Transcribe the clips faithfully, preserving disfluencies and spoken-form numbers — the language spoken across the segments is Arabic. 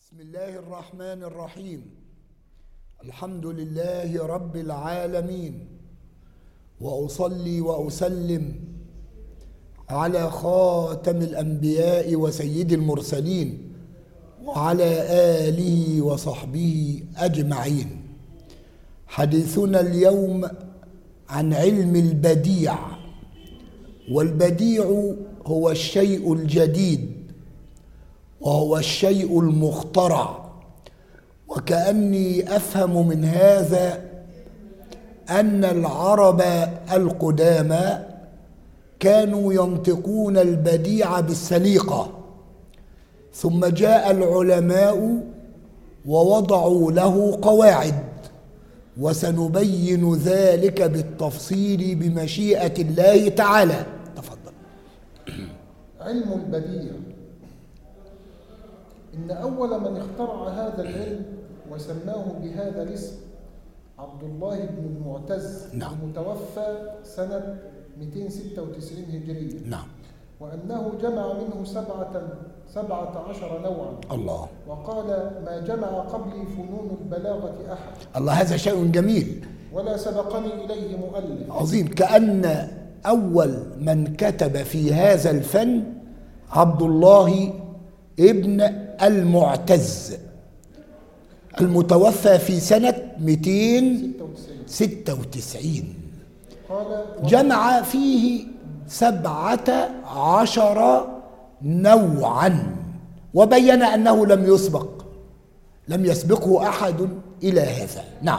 بسم الله الرحمن الرحيم. الحمد لله رب العالمين، وأصلي وأسلم على خاتم الأنبياء وسيد المرسلين وعلى آله وصحبه أجمعين. حديثنا اليوم عن علم البديع، والبديع هو الشيء الجديد وهو الشيء المخترع، وكأني أفهم من هذا أن العرب القدامى كانوا ينطقون البديع بالسليقة، ثم جاء العلماء ووضعوا له قواعد، وسنبين ذلك بالتفصيل بمشيئة الله تعالى. تفضل. علم البديع، إن أول من اخترع هذا العلم وسماه بهذا الاسم عبد الله بن المعتز، نعم. المتوفى سنة مئتين وستة وتسعين هجرية، نعم. وأنه جمع منه سبعة سبعة عشر نوعا. الله. وقال: ما جمع قبلي فنون البلاغة أحد. الله، هذا شيء جميل ولا سبقني إليه مؤلف. عظيم. كأن أول من كتب في هذا الفن عبد الله ابن المعتز، المتوفى في سنة مئتين وستة وتسعين. جمع فيه سبعة عشر نوعا، وبين أنه لم يسبق لم يسبقه أحد إلى هذا. نعم.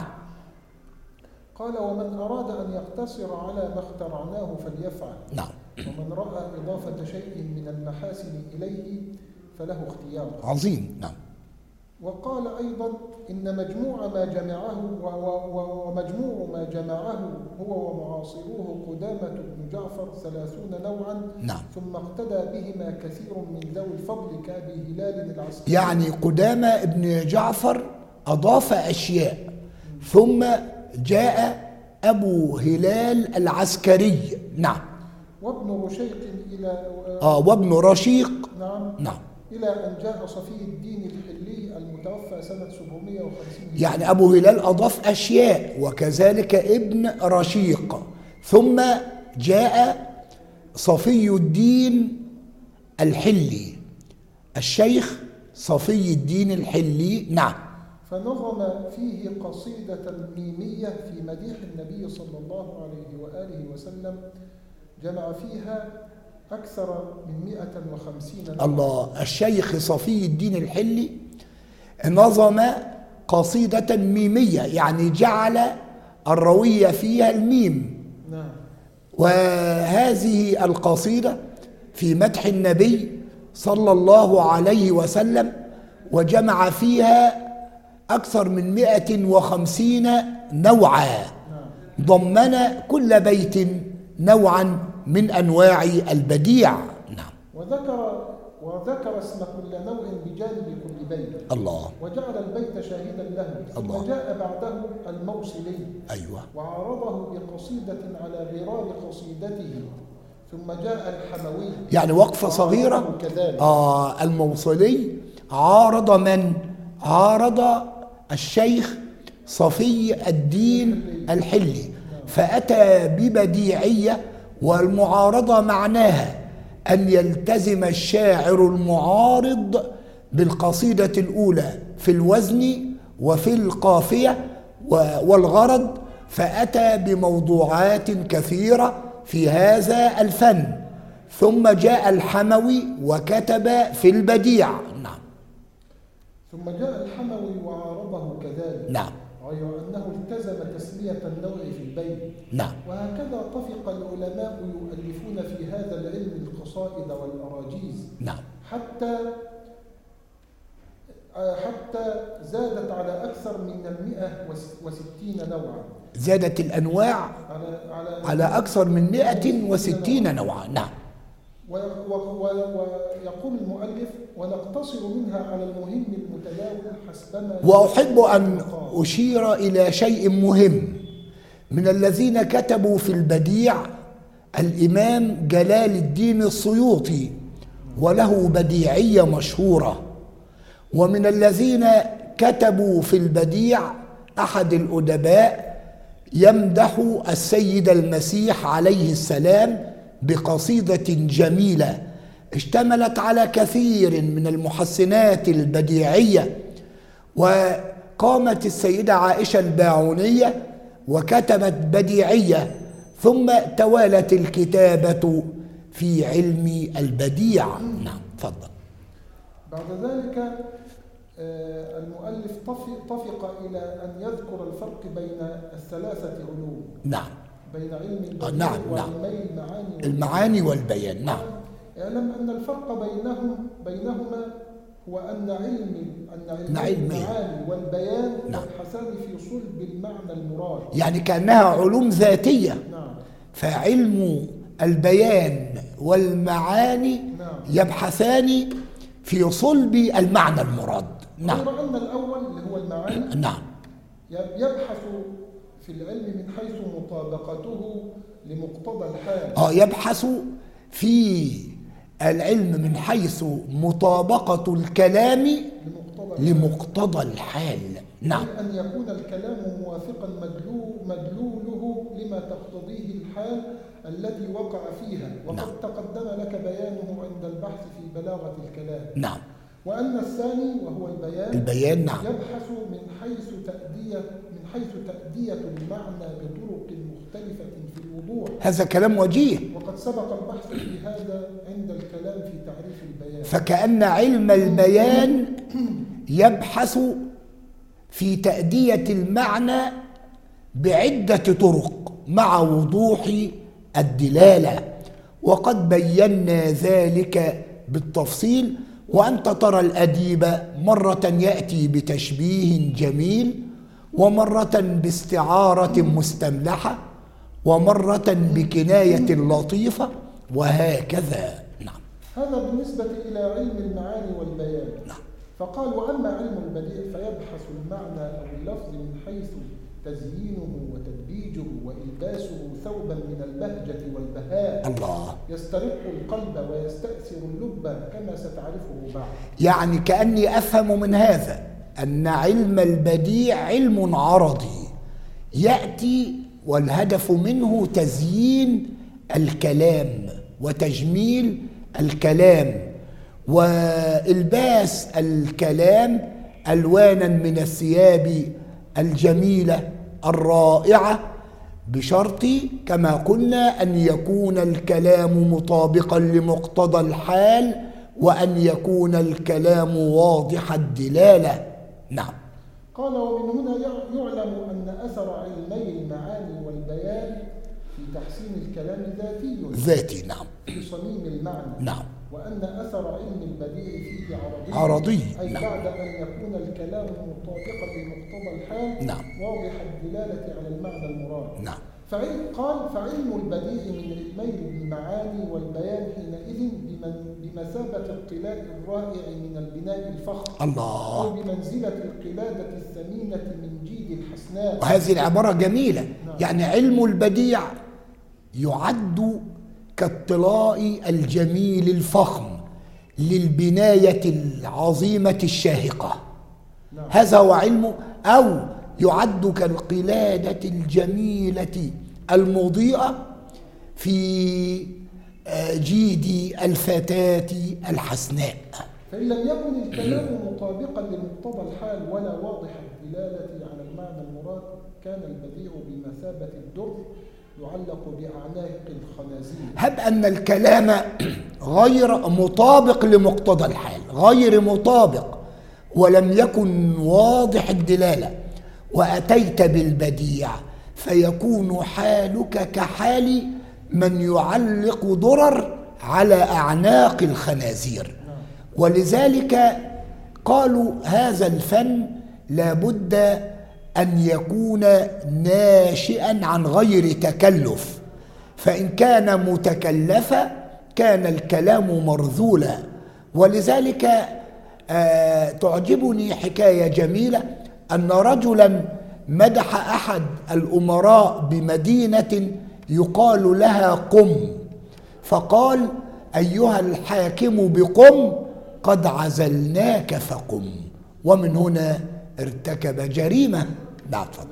قال: ومن أراد أن يقتصر على ما اخترعناه فليفعل. نعم. ومن رأى إضافة شيء من المحاسن إليه فله اختيار. عظيم. نعم. وقال أيضا: إن مجموع ما جمعه ومجموع ما جمعه هو ومعاصروه قدامة بن جعفر ثلاثون نوعا. نعم. ثم اقتدى بهما كثير من ذوي الفضل كأبي هلال العسكري. يعني قدامة بن جعفر أضاف أشياء، ثم جاء أبو هلال العسكري. نعم. وابن رشيق إلى آه وابن رشيق. نعم. نعم. إلى أن جاء صفي الدين الحلي المتوفى سنة سبعمائة وخمسين. يعني أبو هلال أضاف أشياء، وكذلك ابن رشيق، ثم جاء صفي الدين الحلي، الشيخ صفي الدين الحلي. نعم. فنظم فيه قصيدة ميمية في مديح النبي صلى الله عليه وآله وسلم، جمع فيها أكثر من مئة وخمسين نوع. الله. الشيخ صفي الدين الحلي نظم قصيدة ميمية، يعني جعل الروية فيها الميم. نعم. وهذه القصيدة في مدح النبي صلى الله عليه وسلم، وجمع فيها أكثر من مئة وخمسين نوعا. نعم. ضمن كل بيت نوعا من أنواع البديع. نعم. وذكر وذكر اسم كل نوع بجانب كل بيت. الله. وجعل البيت شاهدا له. ثم الله. جاء بعده الموصلي. أيوة. وعارضه بقصيدة على غرار قصيدته. ثم جاء الحموي. يعني وقفة صغيرة. آه الموصلي عارض من؟ عارض الشيخ صفي الدين الحلي، فأتى ببديعية. والمعارضة معناها أن يلتزم الشاعر المعارض بالقصيدة الأولى في الوزن وفي القافية والغرض، فأتى بموضوعات كثيرة في هذا الفن. ثم جاء الحموي وكتب في البديع. نعم. ثم جاء الحموي وعارضه كذلك. نعم. غير أنه التزم تسمية النوع في البيت. نعم. وهكذا طفق العلماء يؤلفون في هذا العلم القصائد والأراجيز. نعم. حتى حتى زادت على أكثر من المئة وستين نوعا. زادت الأنواع على, على, على أكثر من مئة وستين نوعا. نعم. ويقول المؤلف: ونقتصر منها على المهم المتداول حسبما. وأحب أن أشير إلى شيء مهم من الذين كتبوا في البديع الإمام جلال الدين السيوطي، وله بديعية مشهورة، ومن الذين كتبوا في البديع أحد الأدباء يمدح السيد المسيح عليه السلام بقصيدة جميلة اشتملت على كثير من المحسنات البديعية، وقامت السيدة عائشة الباعونية وكتبت بديعية، ثم توالت الكتابة في علم البديع. نعم تفضل. بعد ذلك المؤلف طفق إلى أن يذكر الفرق بين الثلاثة علوم. نعم. بين علم البديع نعم وعلمي المعاني المعاني والبيان. نعم. اعلم أن الفرق بينهم بينهما هو أن علم أن علم المعاني والبيان يبحثان في صلب المعنى المراد، يعني كأنها علوم ذاتية. نعم. فعلم البيان والمعاني نعم. يبحثان في صلب المعنى المراد. نعم. غير أن الأول اللي هو المعاني نعم يبحث في العلم من حيث مطابقته لمقتضى الحال. اه يبحث في العلم من حيث مطابقة الكلام لمقتضى, لمقتضى الحال. نعم. أن يكون الكلام موافقا مدلوله لما تقتضيه الحال الذي وقع فيها، وقد نعم. تقدم لك بيانه عند البحث في بلاغة الكلام. نعم. وأن الثاني وهو البيان البيان نعم. يبحث من حيث تأدية من حيث تأدية المعنى بطرق مختلفة في الوضوح. هذا كلام وجيه، وقد سبق البحث في هذا عند الكلام في تعريف البيان. فكأن علم البيان يبحث في تأدية المعنى بعدة طرق مع وضوح الدلالة، وقد بينا ذلك بالتفصيل. وأنت ترى الأديب مرة يأتي بتشبيه جميل، ومرة باستعارة مستملحة، ومرة بكناية لطيفة، وهكذا. نعم. هذا بالنسبة إلى علم المعاني والبيان. نعم. فقال: وأما علم البديع فيبحث المعنى أو اللفظ من حيث تزيينه وتدبيجه وإلباسه ثوبا من البهجة والبهاء. الله. يسترق القلب ويستأثر اللب كما ستعرفه بعد. يعني كأني أفهم من هذا أن علم البديع علم عرضي يأتي والهدف منه تزيين الكلام وتجميل الكلام وإلباس الكلام ألوانا من الثياب الجميلة الرائعة، بشرط كما قلنا أن يكون الكلام مطابقا لمقتضى الحال، وأن يكون الكلام واضح الدلالة. نعم. قال: ومن هنا يعلم أن أثر علمي المعاني والبيان في تحسين الكلام ذاتي ذاتي نعم في صميم المعنى. نعم. وأن أثر علم البديع فيه عرضي عرضي أي نعم. بعد أن يكون الكلام مطابقا لمقتضى الحال نعم. واضح الدلالة على المعنى المراد. نعم. فعلم قال: فعلم البديع من علمي المعاني والبيان حينئذ بمثابة الطلاء الرائع من البناء الفخم، الله، أو بمنزلة القلادة الثمينة من جيد الحسناء. وهذه العبارة جميلة. نعم. يعني علم البديع يعد كالطلاء الجميل الفخم للبناية العظيمة الشاهقة. نعم. هذا هو علمه، أو يعد كالقلادة الجميلة المضيئة في جيد الفتاة الحسناء. فإن لم يكن الكلام مطابقا لمقتضى الحال ولا واضح الدلالة على المعنى المراد، كان البديع بمثابة الدر يعلق بأعناق الخنازير. هب أن الكلام غير مطابق لمقتضى الحال، غير مطابق ولم يكن واضح الدلالة، وأتيت بالبديع، فيكون حالك كحال من يعلق درر على أعناق الخنازير. ولذلك قالوا هذا الفن لابد أن يكون ناشئا عن غير تكلف، فإن كان متكلفا كان الكلام مرذولا. ولذلك آه تعجبني حكاية جميلة، أن رجلا مدح أحد الأمراء بمدينة يقال لها قم، فقال: أيها الحاكم بقم، قد عزلناك فقم، ومن هنا ارتكب جريمة. بعد فضل.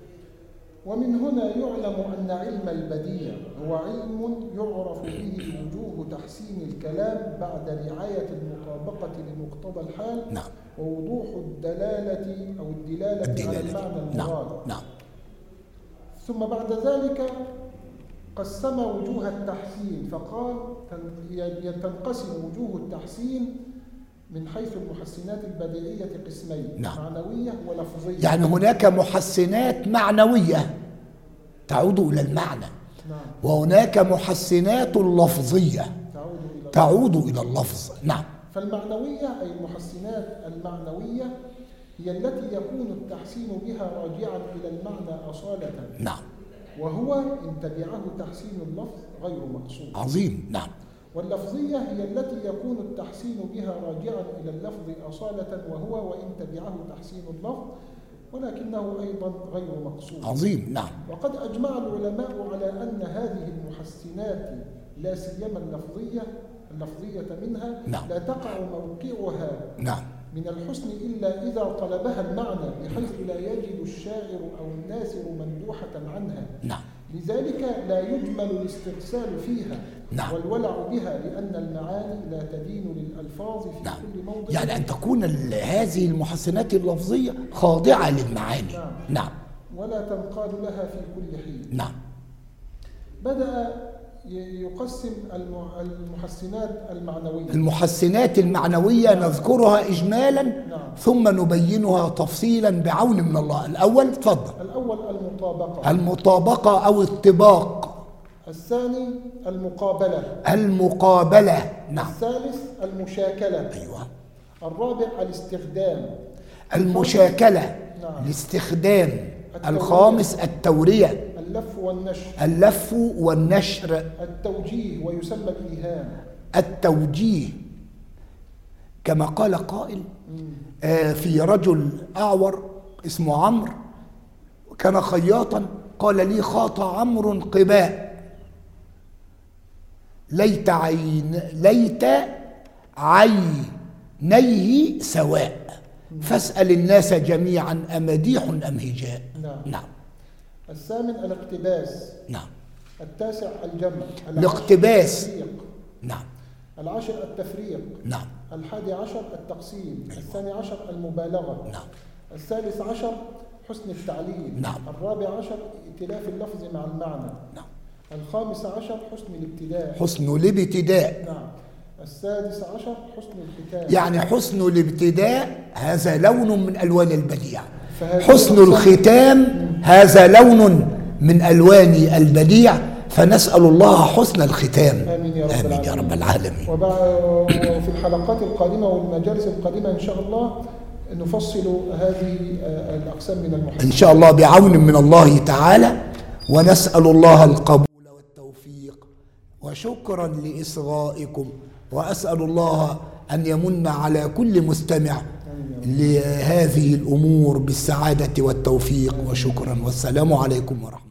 ومن هنا يعلم أن علم البديع هو علم يعرف به وجوه تحسين الكلام بعد رعاية المطابقة لمقتضى الحال. نعم. ووضوح الدلالة أو الدلالة, الدلالة. على المعنى المراد. نعم. نعم. ثم بعد ذلك قسم وجوه التحسين فقال تنقسم وجوه التحسين من حيث المحسنات البديعية قسمين. نعم. معنوية ولفظية. يعني هناك محسنات معنوية تعود إلى المعنى. نعم. وهناك محسنات لفظية تعود إلى, تعود إلى اللفظ. نعم. فالمعنوية أي المحسنات المعنوية هي التي يكون التحسين بها راجعا إلى المعنى أصالة. نعم. وهو إن تبعه تحسين اللفظ غير مقصود. عظيم. نعم. واللفظية هي التي يكون التحسين بها راجعا إلى اللفظ أصالة، وهو وإن تبعه تحسين اللفظ ولكنه أيضا غير مقصود. عظيم. نعم. وقد أجمع العلماء على أن هذه المحسنات لا سيما اللفظية اللفظية منها نعم. لا تقع موقعها نعم. من الحسن إلا إذا طلبها المعنى، بحيث لا يجد الشاعر أو الناثر مندوحة عنها. نعم. لذلك لا يجمل الاسترسال فيها. نعم. والولع بها، لأن المعاني لا تدين للألفاظ في نعم. كل موضع. يعني أن تكون هذه المحسنات اللفظية خاضعة للمعاني. نعم. نعم. ولا تنقاد لها في كل حين. نعم. بدأ يقسم المحسنات المعنوية. المحسنات المعنوية نذكرها إجمالا. نعم. ثم نبينها تفصيلا بعون من الله. الأول تفضل. الأول المطابقة. المطابقة أو الطباق. الثاني المقابلة. المقابلة. نعم. الثالث المشاكلة. أيوة. الرابع الاستخدام. المشاكلة. نعم. الاستخدام. التورية. الخامس التورية. اللف والنشر. اللف والنشر. التوجيه ويسمى الإيهام. التوجيه كما قال قائل آه في رجل أعور اسمه عمرو كان خياطا، قال لي خاط عمرو قباء ليت عين ليت عينيه سواء فاسأل الناس جميعا أمديح أم هجاء. نعم. نعم. الثامن الاقتباس. نعم. التاسع الجمع. الاقتباس. نعم. العاشر التفريق. نعم. الحادي عشر التقسيم. أيوة. الثاني عشر المبالغة. نعم. الثالث عشر حسن التعليل. نعم. الرابع عشر ائتلاف اللفظ مع المعنى. نعم. الخامس عشر حسن الابتداء. حسن الابتداء. نعم. السادس عشر حسن الختام. يعني حسن الابتداء هذا لون من ألوان البديع، حسن الختام هذا لون من ألوان البديع، فنسأل الله حسن الختام. آمين يا رب, آمين يا رب العالمين. وفي الحلقات القادمة والمجالس القادمة إن شاء الله نفصل هذه الأقسام من المحسنات إن شاء الله بعون من الله تعالى، ونسأل الله القبول والتوفيق. وشكرا لإصغائكم، وأسأل الله أن يمن على كل مستمع لهذه الأمور بالسعادة والتوفيق. وشكرا، والسلام عليكم ورحمة الله.